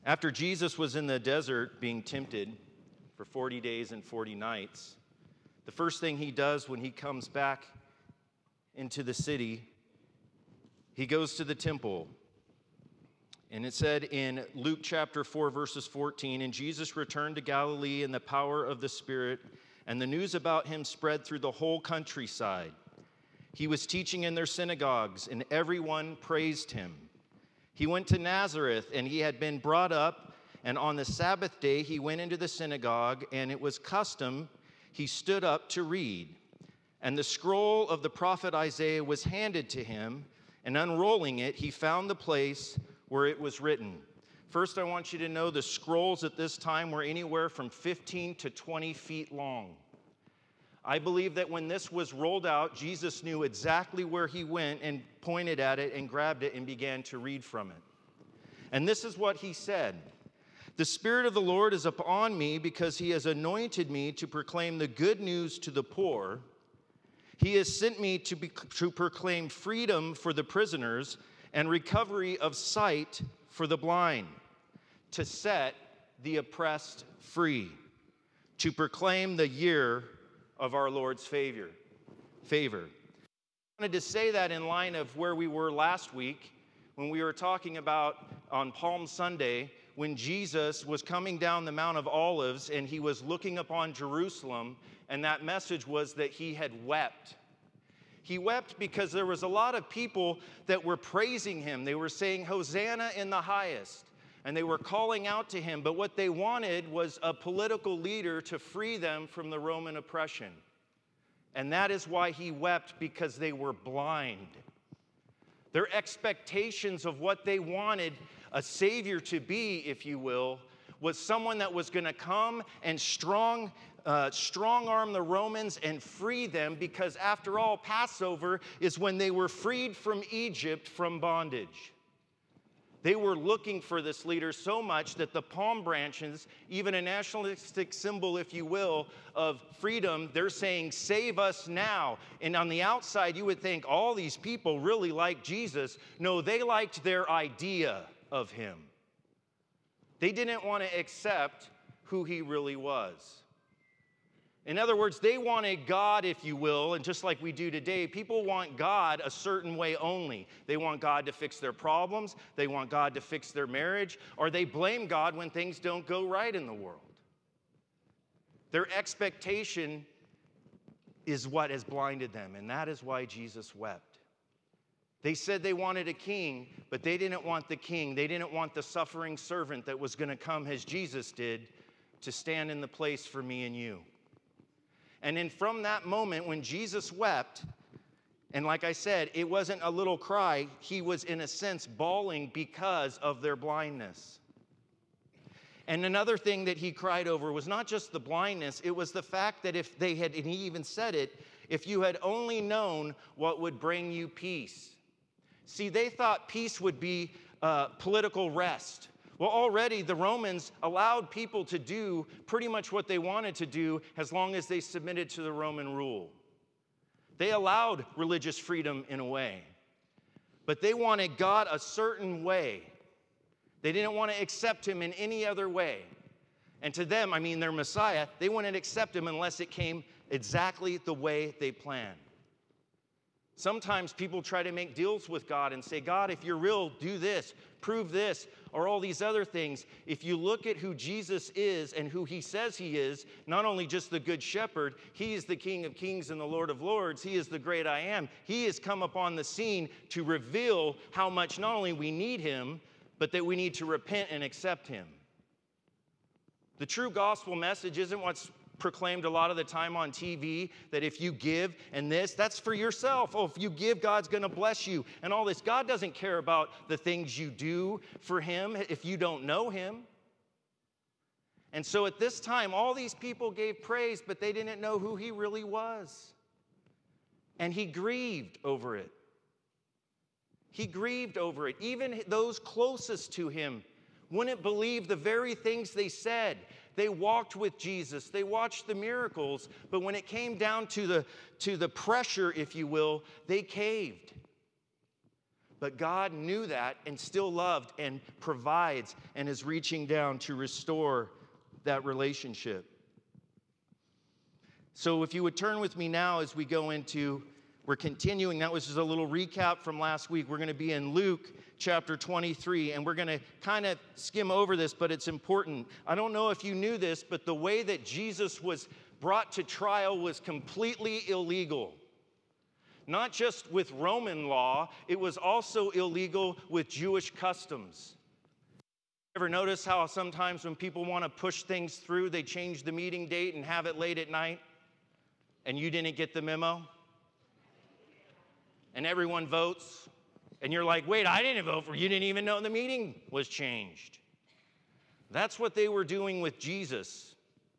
After Jesus was in the desert being tempted for 40 days and 40 nights, the first thing he does when he comes back into the city, he goes to the temple. And it said in Luke chapter 4, verses 14, "And Jesus returned to Galilee in the power of the Spirit, and the news about him spread through the whole countryside. He was teaching in their synagogues, and everyone praised him. He went to Nazareth, and he had been brought up, and on the Sabbath day he went into the synagogue, and it was custom, he stood up to read. And the scroll of the prophet Isaiah was handed to him, and unrolling it, he found the place where it was written." First, I want you to know the scrolls at this time were anywhere from 15 to 20 feet long. I believe that when this was rolled out, Jesus knew exactly where he went and pointed at it and grabbed it and began to read from it. And this is what he said: "The Spirit of the Lord is upon me because he has anointed me to proclaim the good news to the poor. He has sent me to proclaim freedom for the prisoners and recovery of sight for the blind, to set the oppressed free, to proclaim the year of our Lord's favor." I wanted to say that in line of where we were last week when we were talking about on Palm Sunday when Jesus was coming down the Mount of Olives and he was looking upon Jerusalem, and that message was that he had wept. He wept because there was a lot of people that were praising him. They were saying, "Hosanna in the highest." And they were calling out to him. But what they wanted was a political leader to free them from the Roman oppression. And that is why he wept, because they were blind. Their expectations of what they wanted a savior to be, if you will, was someone that was going to come and strong-arm the Romans and free them, because after all, Passover is when they were freed from Egypt from bondage. They were looking for this leader so much that the palm branches, even a nationalistic symbol, if you will, of freedom, they're saying, "Save us now." And on the outside, you would think all these people really like Jesus. No, they liked their idea of him. They didn't want to accept who he really was. In other words, they wanted God, if you will, and just like we do today, people want God a certain way only. They want God to fix their problems, they want God to fix their marriage, or they blame God when things don't go right in the world. Their expectation is what has blinded them, and that is why Jesus wept. They said they wanted a king, but they didn't want the king. They didn't want the suffering servant that was going to come, as Jesus did, to stand in the place for me and you. And then from that moment when Jesus wept, and like I said, it wasn't a little cry, he was in a sense bawling because of their blindness. And another thing that he cried over was not just the blindness, it was the fact that if they had, and he even said it, if you had only known what would bring you peace. See, they thought peace would be political rest. Well, already the Romans allowed people to do pretty much what they wanted to do as long as they submitted to the Roman rule. They allowed religious freedom in a way, but they wanted God a certain way. They didn't want to accept him in any other way. And to them, I mean their Messiah, they wouldn't accept him unless it came exactly the way they planned. Sometimes people try to make deals with God and say, "God, if you're real, do this, prove this," or all these other things. If you look at who Jesus is and who he says he is, not only just the Good Shepherd, he is the King of Kings and the Lord of Lords. He is the great I am. He has come upon the scene to reveal how much not only we need him, but that we need to repent and accept him. The true gospel message isn't what's proclaimed a lot of the time on TV, that if you give and this, that's for yourself. Oh, if you give, God's going to bless you and all this. God doesn't care about the things you do for him if you don't know him. And so at this time, all these people gave praise, but they didn't know who he really was. And he grieved over it. He grieved over it. Even those closest to him wouldn't believe the very things they said. They walked with Jesus. They watched the miracles. But when it came down to the pressure, if you will, they caved. But God knew that and still loved and provides and is reaching down to restore that relationship. So if you would turn with me now as we go into, we're continuing, that was just a little recap from last week. We're going to be in Luke chapter 23, and we're going to kind of skim over this, but it's important. I don't know if you knew this, but the way that Jesus was brought to trial was completely illegal. Not just with Roman law, it was also illegal with Jewish customs. Ever notice how sometimes when people want to push things through, they change the meeting date and have it late at night? And you didn't get the memo? And everyone votes? And you're like, wait, I didn't vote for you. You didn't even know the meeting was changed. That's what they were doing with Jesus.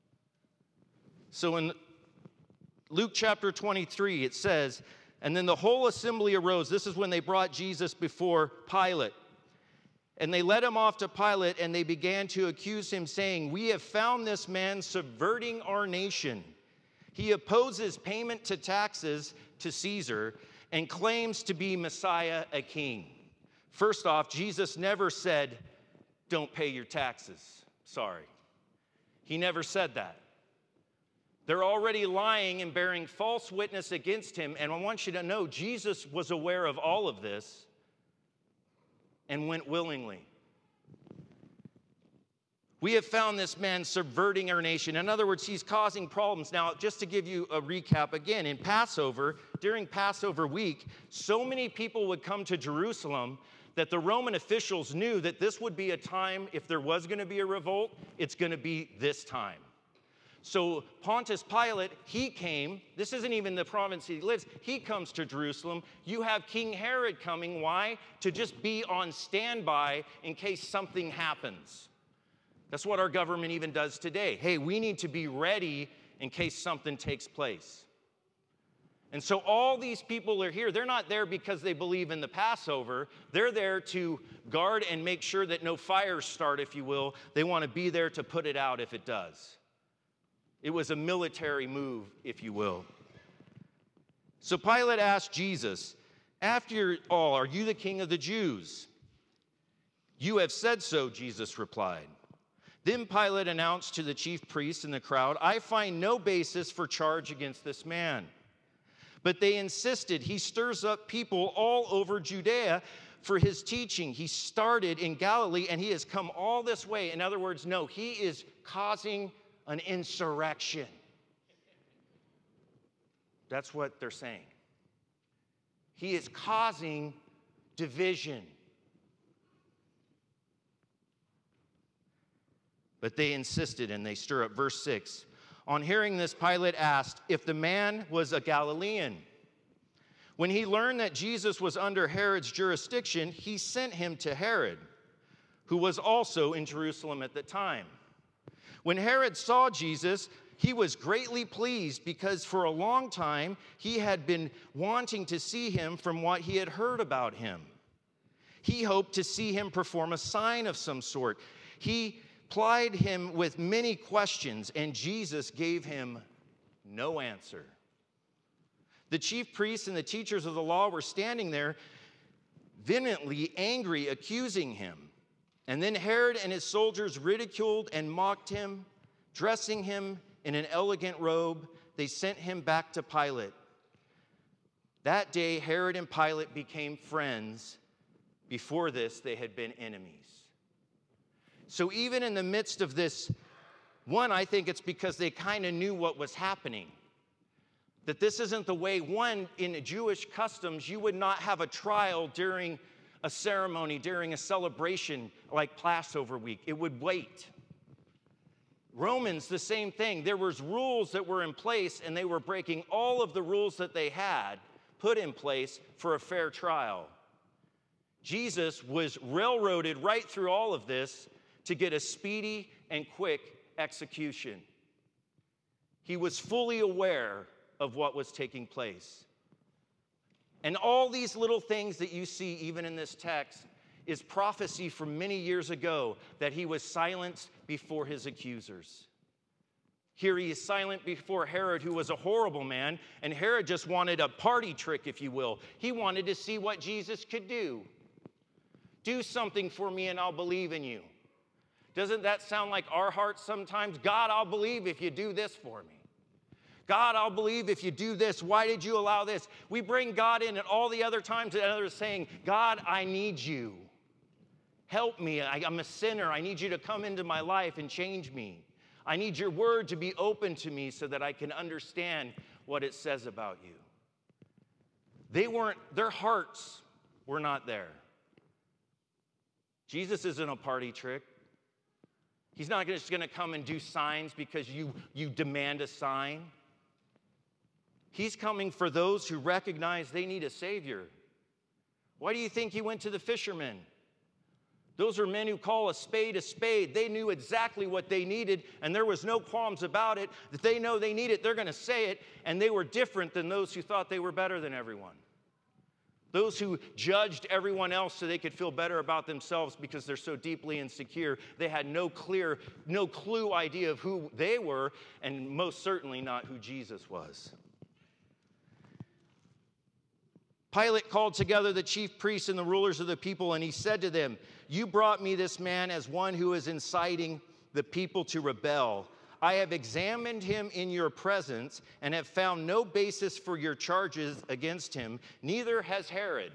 So in Luke chapter 23, it says, and then the whole assembly arose. This is when they brought Jesus before Pilate. And they led him off to Pilate, and they began to accuse him, saying, we have found this man subverting our nation. He opposes payment to taxes to Caesar and claims to be Messiah, a king. First off, Jesus never said, don't pay your taxes. Sorry. He never said that. They're already lying and bearing false witness against him. And I want you to know, Jesus was aware of all of this and went willingly. We have found this man subverting our nation. In other words, he's causing problems. Now, just to give you a recap again, in Passover, during Passover week, so many people would come to Jerusalem that the Roman officials knew that this would be a time, if there was going to be a revolt, it's going to be this time. So Pontius Pilate, he came. This isn't even the province he lives. He comes to Jerusalem. You have King Herod coming. Why? To just be on standby in case something happens. That's what our government even does today. Hey, we need to be ready in case something takes place. And so all these people are here. They're not there because they believe in the Passover. They're there to guard and make sure that no fires start, if you will. They want to be there to put it out if it does. It was a military move, if you will. So Pilate asked Jesus, after all, are you the king of the Jews? You have said so, Jesus replied. Then Pilate announced to the chief priests and the crowd, I find no basis for charge against this man. But they insisted, he stirs up people all over Judea for his teaching. He started in Galilee and he has come all this way. In other words, no, he is causing an insurrection. That's what they're saying. He is causing division. But they insisted and they stir up. Verse 6. On hearing this, Pilate asked if the man was a Galilean. When he learned that Jesus was under Herod's jurisdiction, he sent him to Herod, who was also in Jerusalem at the time. When Herod saw Jesus, he was greatly pleased because for a long time he had been wanting to see him from what he had heard about him. He hoped to see him perform a sign of some sort. He plied him with many questions, and Jesus gave him no answer. The chief priests and the teachers of the law were standing there, vehemently angry, accusing him. And then Herod and his soldiers ridiculed and mocked him, dressing him in an elegant robe. They sent him back to Pilate. That day, Herod and Pilate became friends. Before this, they had been enemies. So even in the midst of this, one, I think it's because they kind of knew what was happening. That this isn't the way, one, in Jewish customs, you would not have a trial during a ceremony, during a celebration like Passover week. It would wait. Romans, the same thing. There was rules that were in place, and they were breaking all of the rules that they had put in place for a fair trial. Jesus was railroaded right through all of this to get a speedy and quick execution. He was fully aware of what was taking place. And all these little things that you see even in this text is prophecy from many years ago that he was silenced before his accusers. Here he is silent before Herod, who was a horrible man, and Herod just wanted a party trick, if you will. He wanted to see what Jesus could do. Do something for me and I'll believe in you. Doesn't that sound like our hearts sometimes? God, I'll believe if you do this for me. God, I'll believe if you do this. Why did you allow this? We bring God in at all the other times that others saying, God, I need you. Help me. I'm a sinner. I need you to come into my life and change me. I need your word to be open to me so that I can understand what it says about you. Their hearts were not there. Jesus isn't a party trick. He's not just going to come and do signs because you demand a sign. He's coming for those who recognize they need a Savior. Why do you think he went to the fishermen? Those are men who call a spade a spade. They knew exactly what they needed, and there was no qualms about it. That they know they need it, they're going to say it, and they were different than those who thought they were better than everyone. Those who judged everyone else so they could feel better about themselves because they're so deeply insecure. They had no clue idea of who they were, and most certainly not who Jesus was. Pilate called together the chief priests and the rulers of the people, and he said to them, "You brought me this man as one who is inciting the people to rebel. I have examined him in your presence and have found no basis for your charges against him, neither has Herod,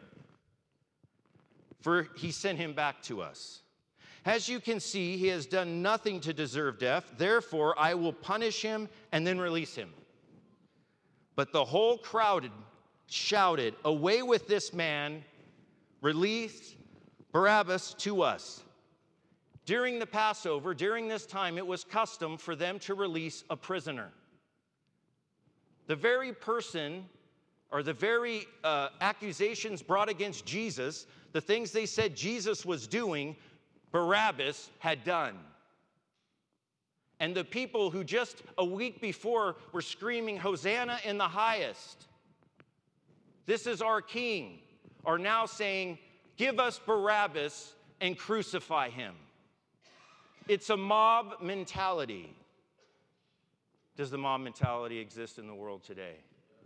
for he sent him back to us. As you can see, he has done nothing to deserve death. Therefore, I will punish him and then release him." But the whole crowd shouted, "Away with this man, release Barabbas to us." During the Passover, during this time, it was custom for them to release a prisoner. The very person or the very accusations brought against Jesus, the things they said Jesus was doing, Barabbas had done. And the people who just a week before were screaming, "Hosanna in the highest, this is our king," are now saying, "Give us Barabbas and crucify him." It's a mob mentality. Does the mob mentality exist in the world today?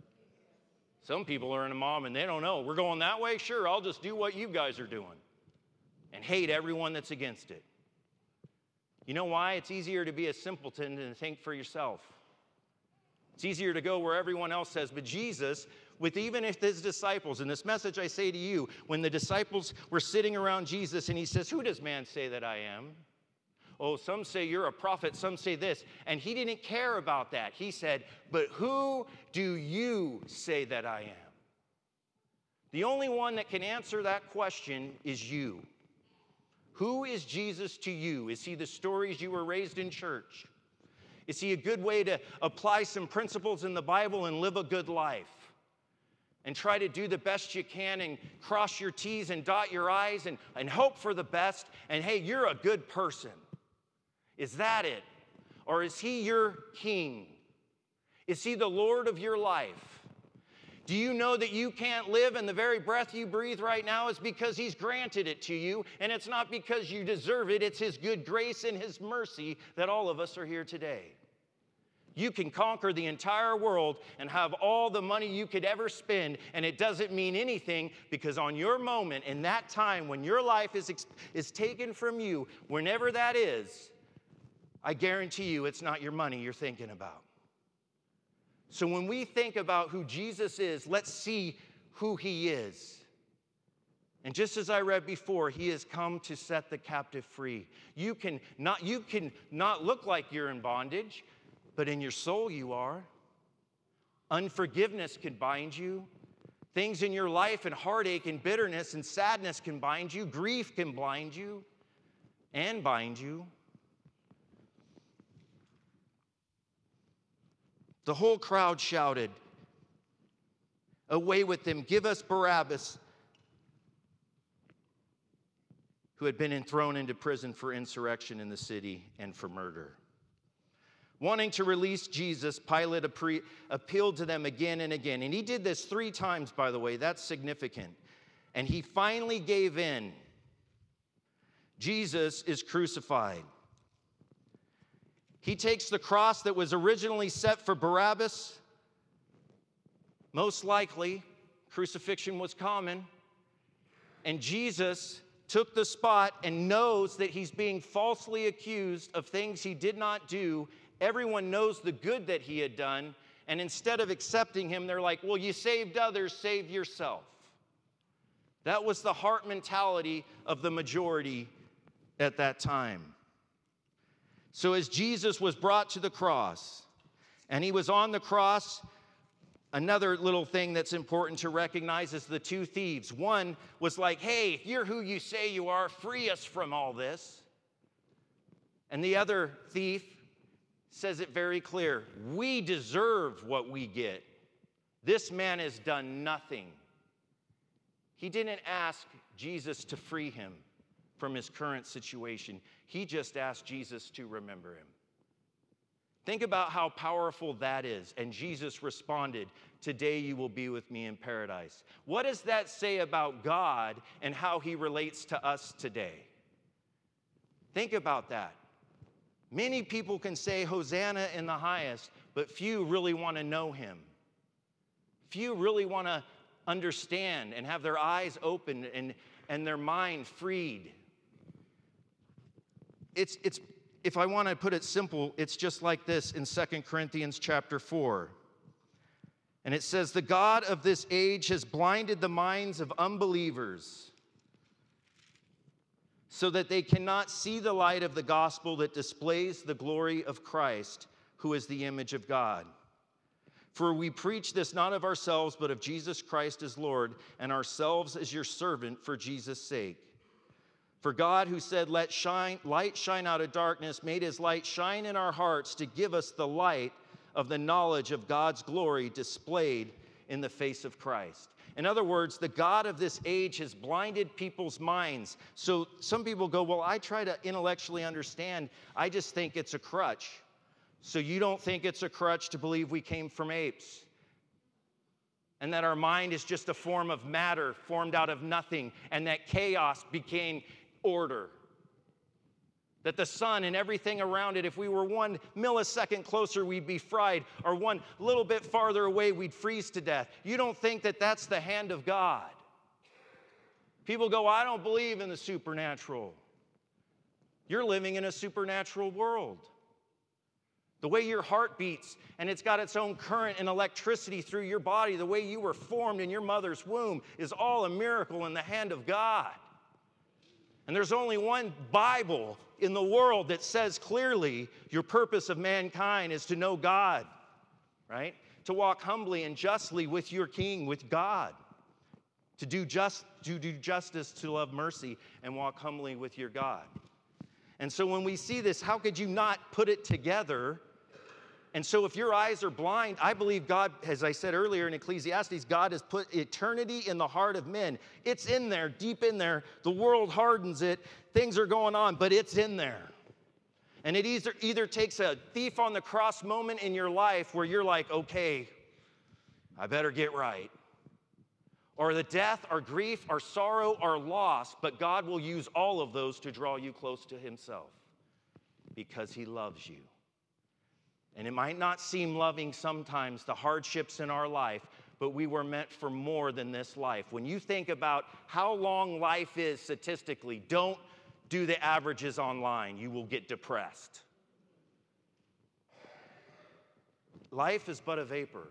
Some people are in a mob and they don't know. We're going that way? Sure, I'll just do what you guys are doing and hate everyone that's against it. You know why? It's easier to be a simpleton than to think for yourself. It's easier to go where everyone else says. But Jesus, with even if his disciples, and this message I say to you, when the disciples were sitting around Jesus and he says, "Who does man say that I am?" "Oh, some say you're a prophet, some say this." And he didn't care about that. He said, "But who do you say that I am?" The only one that can answer that question is you. Who is Jesus to you? Is he the stories you were raised in church? Is he a good way to apply some principles in the Bible and live a good life? And try to do the best you can and cross your T's and dot your I's and hope for the best. And hey, you're a good person. Is that it? Or is he your king? Is he the Lord of your life? Do you know that you can't live and the very breath you breathe right now is because he's granted it to you, and it's not because you deserve it. It's his good grace and his mercy that all of us are here today. You can conquer the entire world and have all the money you could ever spend, and it doesn't mean anything because on your moment, in that time when your life is taken from you, whenever that is, I guarantee you it's not your money you're thinking about. So when we think about who Jesus is, let's see who he is. And just as I read before, he has come to set the captive free. You can not look like you're in bondage, but in your soul you are. Unforgiveness can bind you. Things in your life and heartache and bitterness and sadness can bind you. Grief can blind you and bind you. The whole crowd shouted, "Away with him, give us Barabbas," who had been thrown into prison for insurrection in the city and for murder. Wanting to release Jesus, Pilate appealed to them again and again. And he did this 3 times, by the way. That's significant. And he finally gave in. Jesus is crucified. He takes the cross that was originally set for Barabbas. Most likely, crucifixion was common. And Jesus took the spot and knows that he's being falsely accused of things he did not do. Everyone knows the good that he had done. And instead of accepting him, they're like, well, you saved others, save yourself. That was the heart mentality of the majority at that time. So as Jesus was brought to the cross, and he was on the cross, another little thing that's important to recognize is the two thieves. One was like, hey, if you're who you say you are, free us from all this. And the other thief says it very clear. We deserve what we get. This man has done nothing. He didn't ask Jesus to free him from his current situation. He just asked Jesus to remember him. Think about how powerful that is. And Jesus responded, today you will be with me in paradise. What does that say about God and how he relates to us today? Think about that. Many people can say Hosanna in the highest, but few really want to know him. Few really want to understand and have their eyes open and their mind freed. It's if I want to put it simple, it's just like this in 2 Corinthians chapter 4. And it says, the God of this age has blinded the minds of unbelievers so that they cannot see the light of the gospel that displays the glory of Christ, who is the image of God. For we preach this not of ourselves, but of Jesus Christ as Lord, and ourselves as your servant for Jesus' sake. For God, who said, let light shine out of darkness, made his light shine in our hearts to give us the light of the knowledge of God's glory displayed in the face of Christ. In other words, the God of this age has blinded people's minds. So some people go, well, I try to intellectually understand. I just think it's a crutch. So you don't think it's a crutch to believe we came from apes? And that our mind is just a form of matter formed out of nothing, and that chaos became order. That the sun and everything around it, if we were 1 millisecond closer, we'd be fried, or 1 little bit farther away, we'd freeze to death. You don't think that that's the hand of God? People go, I don't believe in the supernatural. You're living in a supernatural world. The way your heart beats, and it's got its own current and electricity through your body, the way you were formed in your mother's womb is all a miracle in the hand of God. And there's only one Bible in the world that says clearly your purpose of mankind is to know God, right? To walk humbly and justly with your King, with God. To do justice, to love mercy, and walk humbly with your God. And so when we see this, how could you not put it together? And so if your eyes are blind, I believe God, as I said earlier in Ecclesiastes, God has put eternity in the heart of men. It's in there, deep in there. The world hardens it. Things are going on, but it's in there. And it either takes a thief on the cross moment in your life where you're like, okay, I better get right. Or the death, or grief, or sorrow, or loss, but God will use all of those to draw you close to himself because he loves you. And it might not seem loving sometimes, the hardships in our life, but we were meant for more than this life. When you think about how long life is statistically, don't do the averages online. You will get depressed. Life is but a vapor.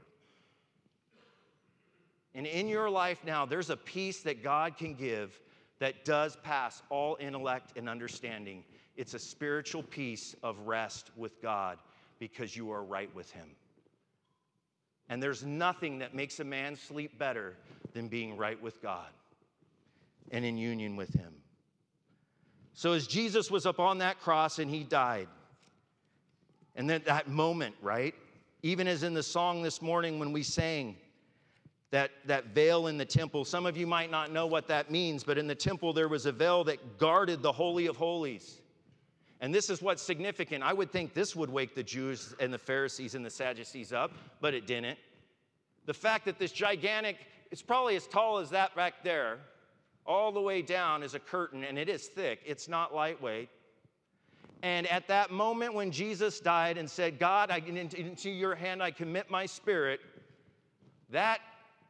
And in your life now, there's a peace that God can give that does pass all intellect and understanding. It's a spiritual peace of rest with God because you are right with him. And there's nothing that makes a man sleep better than being right with God and in union with him. So as Jesus was up on that cross and he died, and then that moment, right? Even as in the song this morning when we sang, that veil in the temple. Some of you might not know what that means, but in the temple there was a veil that guarded the Holy of Holies. And this is what's significant. I would think this would wake the Jews and the Pharisees and the Sadducees up, but it didn't. The fact that this gigantic, it's probably as tall as that back there, all the way down is a curtain, and it is thick. It's not lightweight. And at that moment when Jesus died and said, God, into your hand I commit my spirit, that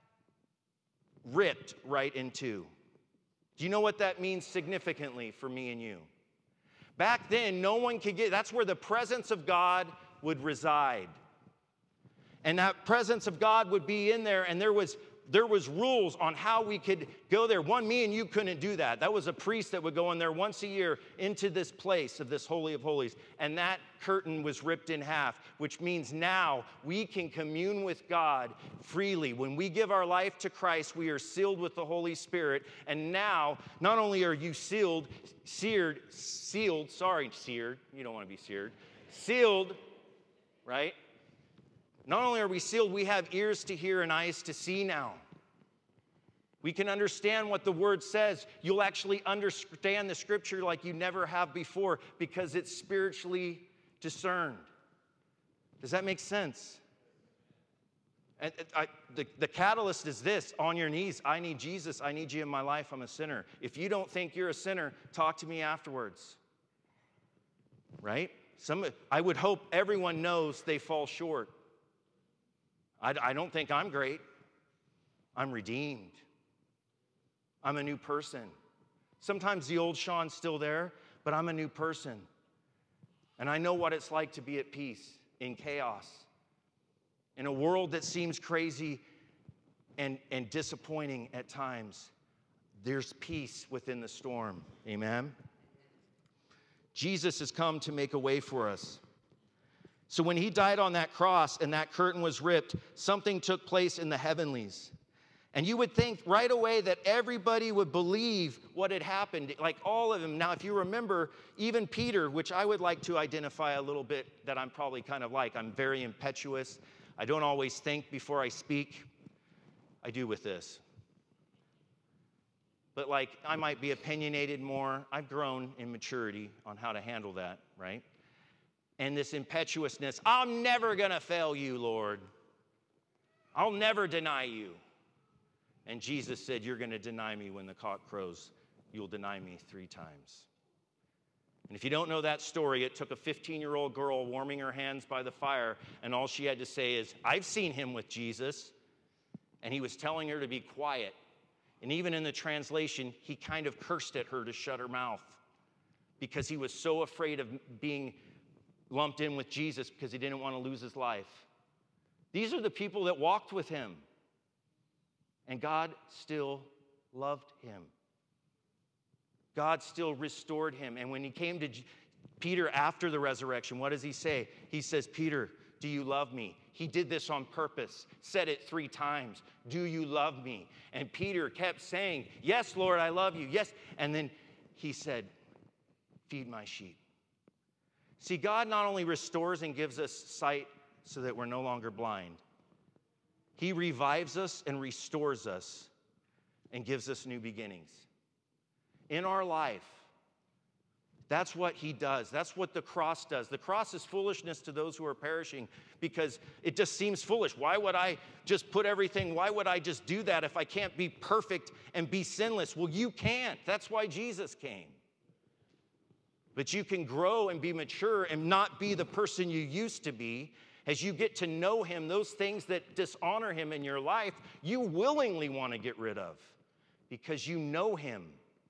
ripped right in two. Do you know what that means significantly for me and you? Back then, no one could that's where the presence of God would reside. And that presence of God would be in there, and there was rules on how we could go there. One, me and you couldn't do that. That was a priest that would go in there once a year into this place of this Holy of Holies. And that curtain was ripped in half, which means now we can commune with God freely. When we give our life to Christ, we are sealed with the Holy Spirit. And now, not only are you sealed, you don't want to be sealed, right? Not only are we sealed, we have ears to hear and eyes to see now. We can understand what the Word says. You'll actually understand the Scripture like you never have before because it's spiritually discerned. Does that make sense? And the catalyst is this: on your knees. I need Jesus. I need you in my life. I'm a sinner. If you don't think you're a sinner, talk to me afterwards. Right? I would hope everyone knows they fall short. I don't think I'm great. I'm redeemed. I'm a new person. Sometimes the old Sean's still there, but I'm a new person. And I know what it's like to be at peace in chaos, in a world that seems crazy and disappointing at times. There's peace within the storm. Amen? Jesus has come to make a way for us. So when he died on that cross and that curtain was ripped, something took place in the heavenlies. And you would think right away that everybody would believe what had happened, like all of them. Now, if you remember, even Peter, which I would like to identify a little bit that I'm probably kind of like. I'm very impetuous. I don't always think before I speak. I do with this. But like, I might be opinionated more. I've grown in maturity on how to handle that, right? And this impetuousness, I'm never going to fail you, Lord. I'll never deny you. And Jesus said, you're going to deny me when the cock crows. You'll deny me 3 times. And if you don't know that story, it took a 15-year-old girl warming her hands by the fire, and all she had to say is, I've seen him with Jesus. And he was telling her to be quiet. And even in the translation, he kind of cursed at her to shut her mouth because he was so afraid of being lumped in with Jesus because he didn't want to lose his life. These are the people that walked with him. And God still loved him. God still restored him. And when he came to Peter after the resurrection, what does he say? He says, Peter, do you love me? He did this on purpose, said it 3 times. Do you love me? And Peter kept saying, yes, Lord, I love you. Yes. And then he said, feed my sheep. See, God not only restores and gives us sight so that we're no longer blind, he revives us and restores us and gives us new beginnings. In our life, that's what he does. That's what the cross does. The cross is foolishness to those who are perishing because it just seems foolish. Why would I just put everything, why would I just do that if I can't be perfect and be sinless? Well, you can't. That's why Jesus came. But you can grow and be mature and not be the person you used to be. As you get to know him, those things that dishonor him in your life, you willingly want to get rid of because you know him.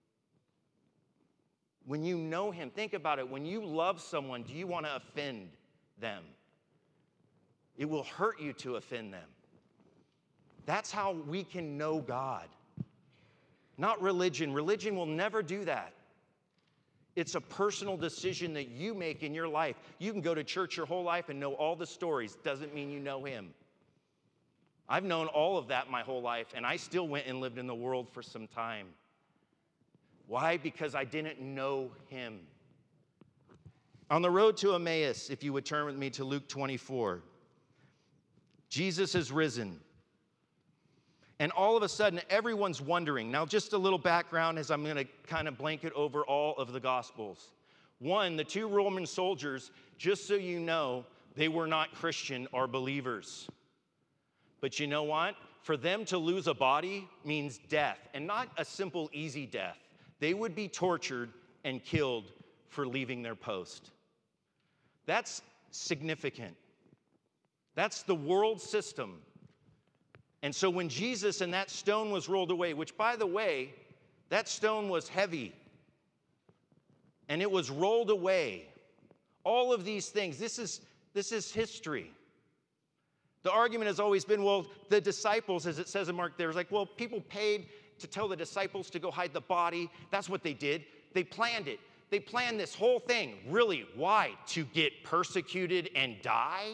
When you know him, think about it. When you love someone, do you want to offend them? It will hurt you to offend them. That's how we can know God. Not religion. Religion will never do that. It's a personal decision that you make in your life. You can go to church your whole life and know all the stories. Doesn't mean you know him. I've known all of that my whole life, and I still went and lived in the world for some time. Why? Because I didn't know him. On the road to Emmaus, if you would turn with me to Luke 24, Jesus has risen. And all of a sudden, everyone's wondering. Now, just a little background as I'm going to kind of blanket over all of the Gospels. 1, the 2 Roman soldiers, just so you know, they were not Christian or believers. But you know what? For them to lose a body means death, and not a simple, easy death. They would be tortured and killed for leaving their post. That's significant. That's the world system. And so when Jesus and that stone was rolled away, which, by the way, that stone was heavy, and it was rolled away. All of these things, this is history. The argument has always been, well, the disciples, as it says in Mark, there's like, well, people paid to tell the disciples to go hide the body. That's what they did. They planned it. They planned this whole thing. Really, why? To get persecuted and die?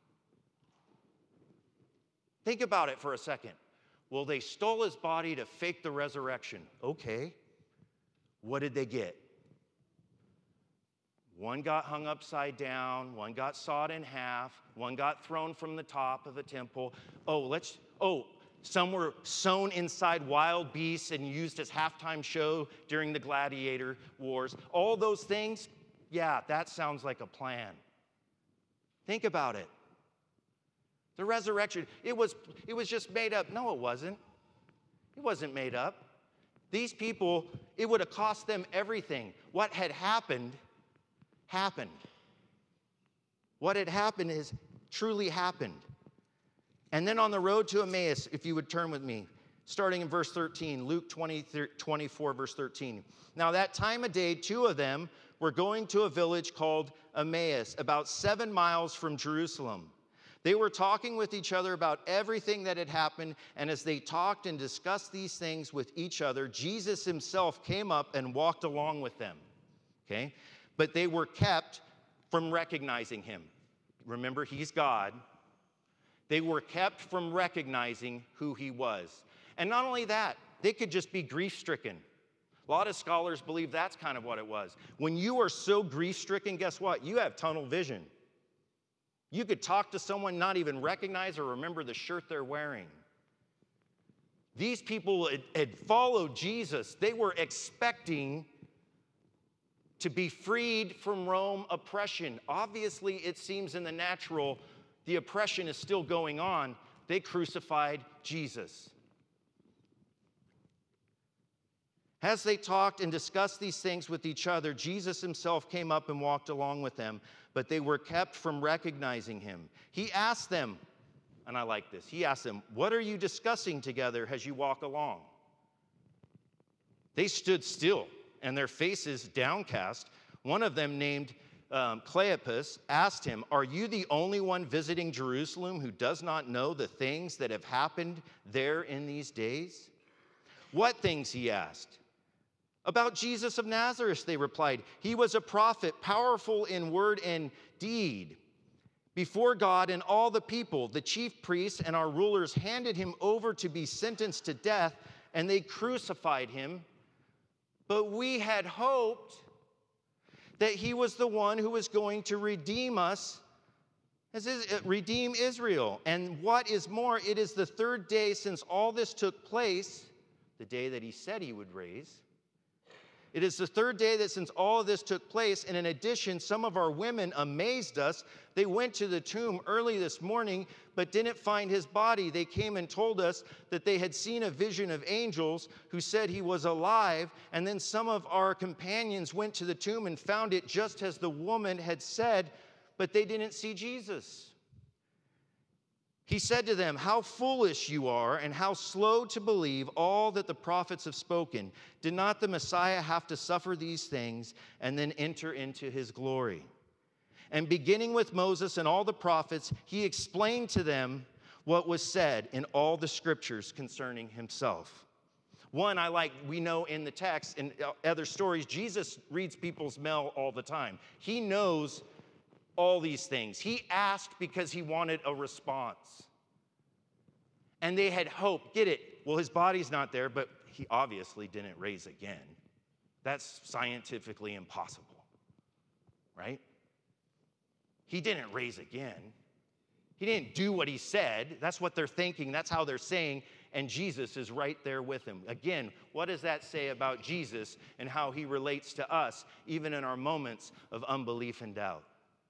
Think about it for a second. Well, they stole his body to fake the resurrection. Okay. What did they get? One got hung upside down, one got sawed in half, one got thrown from the top of the temple. Some were sewn inside wild beasts and used as halftime show during the gladiator wars. All those things, yeah, that sounds like a plan. Think about it. The resurrection, it was just made up. No, it wasn't. It wasn't made up. These people, it would have cost them everything. What had happened. What had happened is truly happened. And then on the road to Emmaus, if you would turn with me, starting in verse 13, Luke 24, verse 13. Now that time of day, two of them were going to a village called Emmaus, about 7 miles from Jerusalem. They were talking with each other about everything that had happened, and as they talked and discussed these things with each other, Jesus himself came up and walked along with them. Okay? But they were kept from recognizing him. Remember, he's God. They were kept from recognizing who he was. And not only that, they could just be grief-stricken. A lot of scholars believe that's kind of what it was. When you are so grief-stricken, guess what? You have tunnel vision. You could talk to someone, not even recognize or remember the shirt they're wearing. These people had followed Jesus. They were expecting to be freed from Rome oppression. Obviously, it seems in the natural, the oppression is still going on. They crucified Jesus. As they talked and discussed these things with each other, Jesus himself came up and walked along with them, but they were kept from recognizing him. He asked them, and I like this, he asked them, "What are you discussing together as you walk along?" They stood still, and their faces downcast. One of them, named Cleopas, asked him, "Are you the only one visiting Jerusalem who does not know the things that have happened there in these days?" "What things?" he asked. "About Jesus of Nazareth," they replied. "He was a prophet, powerful in word and deed before God and all the people. The chief priests and our rulers handed him over to be sentenced to death, and they crucified him. But we had hoped that he was the one who was going to redeem us, redeem Israel. And what is more, it is the third day since all this took place, the day that he said he would raise. It is the third day that since all of this took place, and in addition, some of our women amazed us. They went to the tomb early this morning, but didn't find his body. They came and told us that they had seen a vision of angels who said he was alive, and then some of our companions went to the tomb and found it just as the woman had said, but they didn't see Jesus." He said to them, "How foolish you are, and how slow to believe all that the prophets have spoken. Did not the Messiah have to suffer these things and then enter into his glory?" And beginning with Moses and all the prophets, he explained to them what was said in all the scriptures concerning himself. One, we know in the text and other stories, Jesus reads people's mail all the time. He knows all these things. He asked because he wanted a response. And they had hope. Get it? Well, his body's not there, but he obviously didn't raise again. That's scientifically impossible, right? He didn't raise again. He didn't do what he said. That's what they're thinking. That's how they're saying. And Jesus is right there with him. Again, what does that say about Jesus and how he relates to us, even in our moments of unbelief and doubt?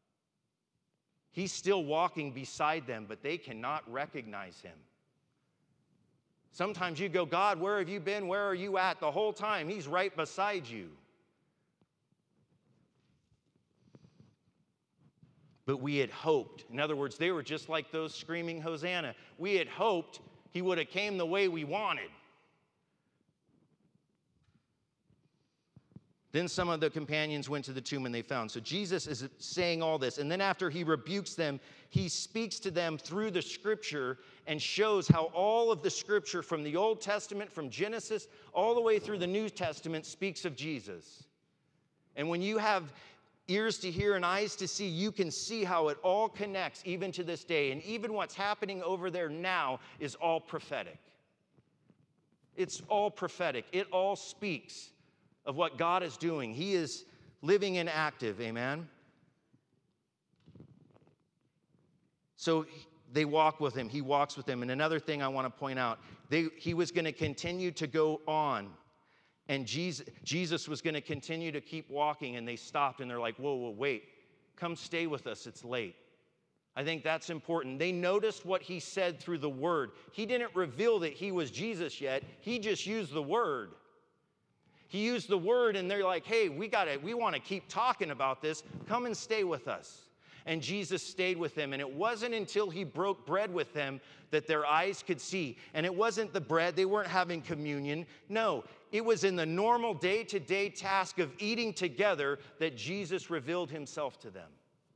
He's still walking beside them, but they cannot recognize him. Sometimes you go, "God, where have you been? Where are you at?" The whole time, he's right beside you. But we had hoped. In other words, they were just like those screaming Hosanna. We had hoped he would have came the way we wanted. Then some of the companions went to the tomb and they found. So Jesus is saying all this. And then after he rebukes them, he speaks to them through the scripture and shows how all of the scripture from the Old Testament, from Genesis, all the way through the New Testament speaks of Jesus. And when you have ears to hear and eyes to see, you can see how it all connects even to this day. And even what's happening over there now is all prophetic. It's all prophetic. It all speaks of what God is doing. He is living and active, amen? So they walk with him. He walks with them. And another thing I want to point out, he was going to continue to go on. And Jesus was going to continue to keep walking. And they stopped and they're like, whoa, wait. Come stay with us. It's late. I think that's important. They noticed what he said through the word. He didn't reveal that he was Jesus yet. He just used the word. He used the word and they're like, hey, we want to keep talking about this. Come and stay with us. And Jesus stayed with them. And it wasn't until he broke bread with them that their eyes could see. And it wasn't the bread. They weren't having communion. No, it was in the normal day-to-day task of eating together that Jesus revealed himself to them.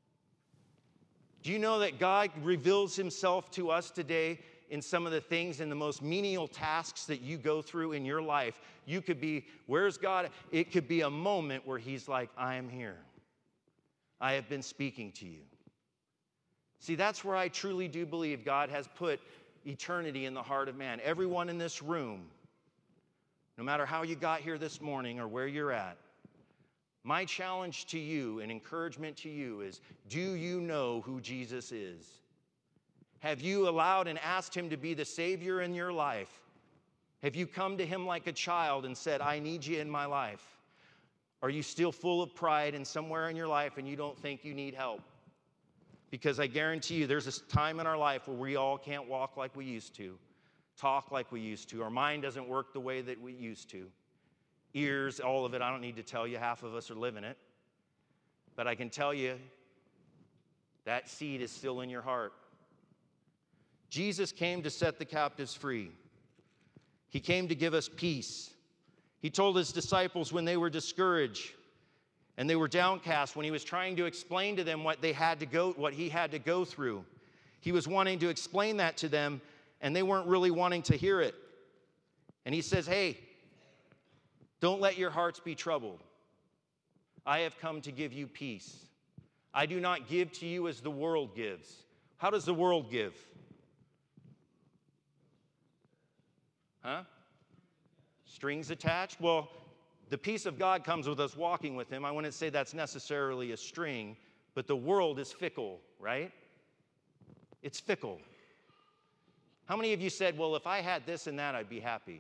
Do you know that God reveals himself to us today in some of the things, in the most menial tasks that you go through in your life? You could be, where's God? It could be a moment where he's like, I am here. I have been speaking to you. See, that's where I truly do believe God has put eternity in the heart of man. Everyone in this room, no matter how you got here this morning or where you're at, my challenge to you and encouragement to you is, do you know who Jesus is? Have you allowed and asked him to be the Savior in your life? Have you come to him like a child and said, I need you in my life? Are you still full of pride and somewhere in your life and you don't think you need help? Because I guarantee you there's a time in our life where we all can't walk like we used to, talk like we used to. Our mind doesn't work the way that we used to. Ears, all of it, I don't need to tell you, half of us are living it. But I can tell you that seed is still in your heart. Jesus came to set the captives free. He came to give us peace. He told his disciples when they were discouraged and they were downcast, when he was trying to explain to them what he had to go through. He was wanting to explain that to them, and they weren't really wanting to hear it. And he says, hey, don't let your hearts be troubled. I have come to give you peace. I do not give to you as the world gives. How does the world give? Strings attached? Well, the peace of God comes with us walking with him. I wouldn't say that's necessarily a string, but the world is fickle, right? It's fickle. How many of you said, well, if I had this and that, I'd be happy?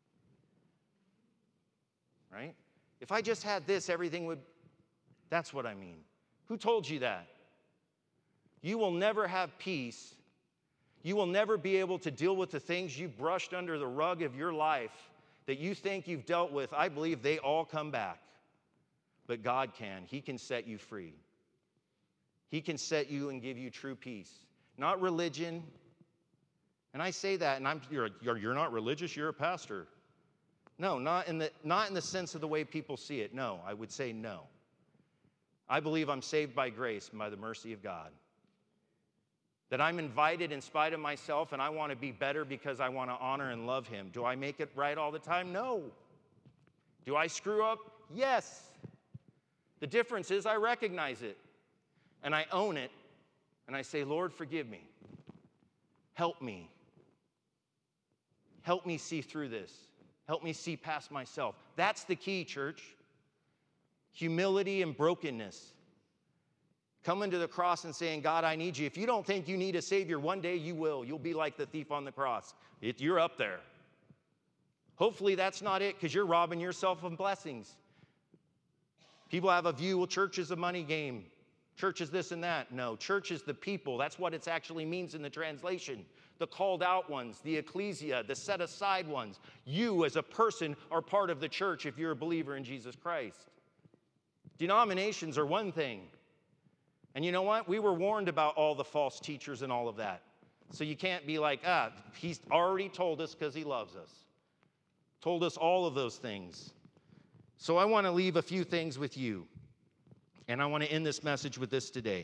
Right? If I just had this, everything would... That's what I mean. Who told you that? You will never have peace. You will never be able to deal with the things you brushed under the rug of your life that you think you've dealt with. I believe they all come back. But God can. He can set you free. He can set you and give you true peace. Not religion. And I say that, and you're not religious, you're a pastor. No, not in the sense of the way people see it. No, I would say no. I believe I'm saved by grace and by the mercy of God. That I'm invited in spite of myself, and I want to be better because I want to honor and love him. Do I make it right all the time? No. Do I screw up? Yes. The difference is I recognize it, and I own it, and I say, Lord, forgive me. Help me. Help me see through this. Help me see past myself. That's the key, church. Humility and brokenness. Coming to the cross and saying, God, I need you. If you don't think you need a Savior, one day you will. You'll be like the thief on the cross. You're up there. Hopefully that's not it, because you're robbing yourself of blessings. People have a view, well, church is a money game. Church is this and that. No, church is the people. That's what it actually means in the translation. The called out ones, the ecclesia, the set aside ones. You as a person are part of the church if you're a believer in Jesus Christ. Denominations are one thing. And you know what? We were warned about all the false teachers and all of that. So you can't be like, he's already told us because he loves us. Told us all of those things. So I want to leave a few things with you. And I want to end this message with this today.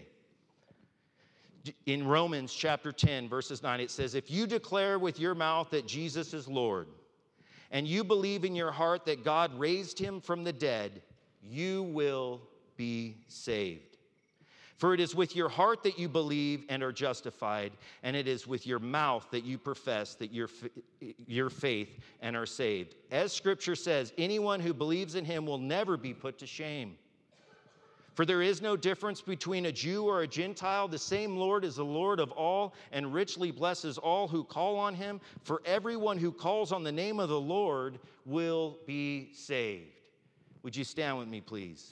In Romans chapter 10, verses 9, it says, if you declare with your mouth that Jesus is Lord, and you believe in your heart that God raised him from the dead, you will be saved. For it is with your heart that you believe and are justified, and it is with your mouth that you profess that your faith and are saved. As Scripture says, anyone who believes in him will never be put to shame. For there is no difference between a Jew or a Gentile. The same Lord is the Lord of all and richly blesses all who call on him. For everyone who calls on the name of the Lord will be saved. Would you stand with me, please?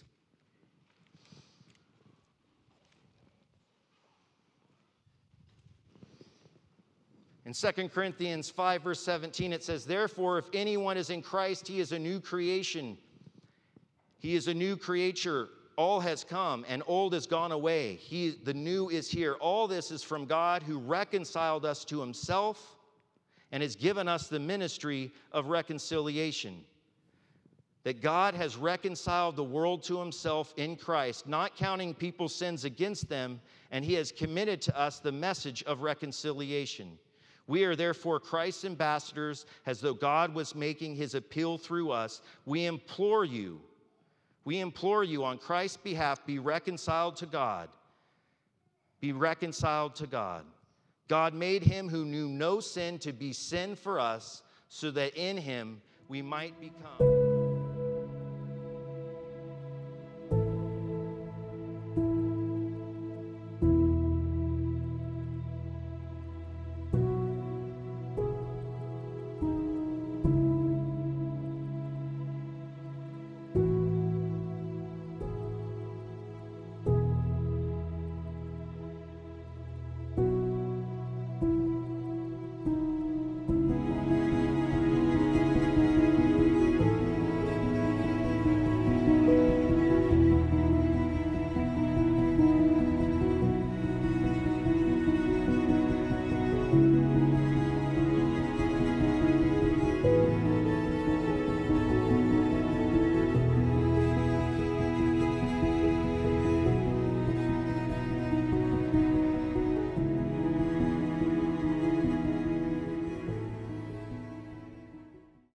In 2 Corinthians 5, verse 17, it says, therefore, if anyone is in Christ, he is a new creation. He is a new creature. All has come, and old has gone away. The new is here. All this is from God, who reconciled us to himself and has given us the ministry of reconciliation. That God has reconciled the world to himself in Christ, not counting people's sins against them, and he has committed to us the message of reconciliation. We are therefore Christ's ambassadors, as though God was making his appeal through us. We implore you on Christ's behalf, be reconciled to God. Be reconciled to God. God made him who knew no sin to be sin for us, so that in him we might become